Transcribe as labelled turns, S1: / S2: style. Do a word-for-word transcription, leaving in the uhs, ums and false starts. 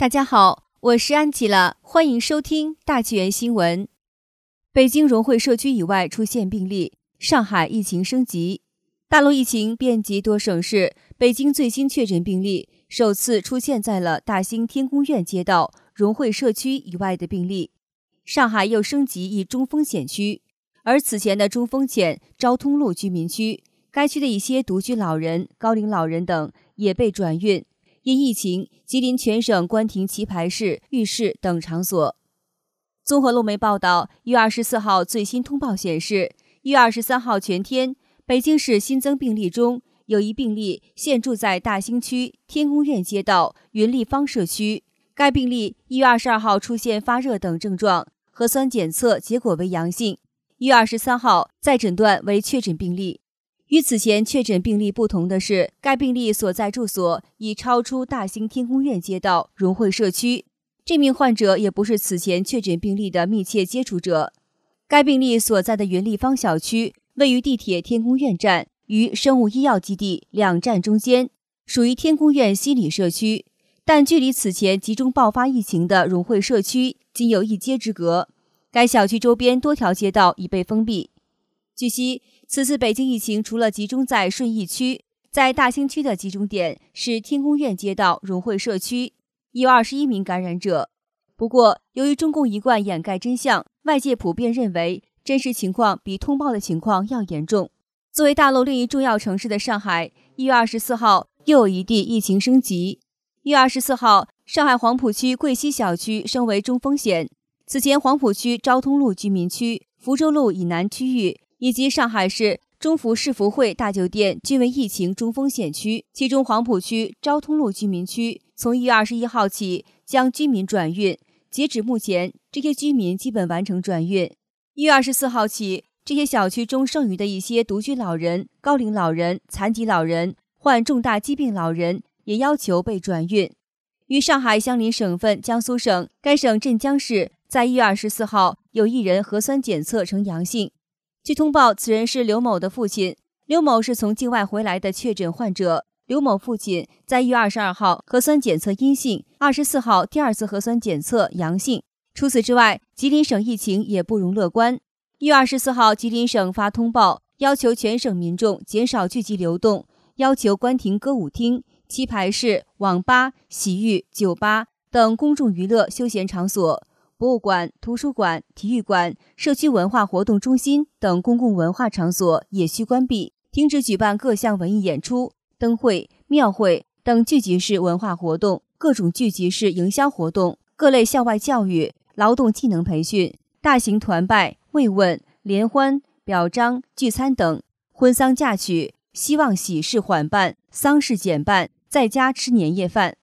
S1: 大家好，我是安琪拉，欢迎收听大纪元新闻。北京融汇社区以外出现病例，上海疫情升级，大陆疫情遍及多省市。北京最新确诊病例首次出现在了大兴天宫苑街道融汇社区以外的病例。上海又升级一中风险区，而此前的中风险昭通路居民区，该区的一些独居老人、高龄老人等也被转运。因疫情，吉林全省关停棋牌室、浴室等场所。综合路媒报道，一月二十四号最新通报显示，一月二十三号全天，北京市新增病例中有一病例现住在大兴区天宫苑街道云立方社区。该病例一月二十二号出现发热等症状，核酸检测结果为阳性。一月二十三号再诊断为确诊病例。与此前确诊病例不同的是，该病例所在住所已超出大兴天宫苑街道融汇社区。这名患者也不是此前确诊病例的密切接触者。该病例所在的云立方小区位于地铁天宫苑站与生物医药基地两站中间，属于天宫苑西里社区，但距离此前集中爆发疫情的融汇社区仅有一街之隔。该小区周边多条街道已被封闭。据悉，此次北京疫情除了集中在顺义区，在大兴区的集中点是天宫苑街道融汇社区，已有二十一名感染者。不过，由于中共一贯掩盖真相，外界普遍认为真实情况比通报的情况要严重。作为大陆另一重要城市的上海，一月二十四号又有一地疫情升级。一月二十四号，上海黄浦区桂溪小区升为中风险。此前，黄浦区昭通路居民区、福州路以南区域以及上海市中福世福汇大酒店均为疫情中风险区，其中黄浦区昭通路居民区从一月二十一号起将居民转运，截止目前，这些居民基本完成转运。一月二十四号起，这些小区中剩余的一些独居老人、高龄老人、残疾老人、患重大疾病老人也要求被转运。与上海相邻省份江苏省，该省镇江市在一月二十四号有一人核酸检测呈阳性。据通报，此人是刘某的父亲。刘某是从境外回来的确诊患者。刘某父亲在一月二十二号核酸检测阴性，二十四号第二次核酸检测阳性。除此之外，吉林省疫情也不容乐观。一月二十四号，吉林省发通报，要求全省民众减少聚集流动，要求关停歌舞厅、棋牌室、网吧、洗浴、酒吧等公众娱乐休闲场所。博物馆、图书馆、体育馆、社区文化活动中心等公共文化场所也需关闭，停止举办各项文艺演出、灯会、庙会等聚集式文化活动，各种聚集式营销活动，各类校外教育、劳动技能培训、大型团拜、慰问、联欢、表彰、聚餐等，婚丧嫁娶，希望喜事缓办，丧事减办，在家吃年夜饭。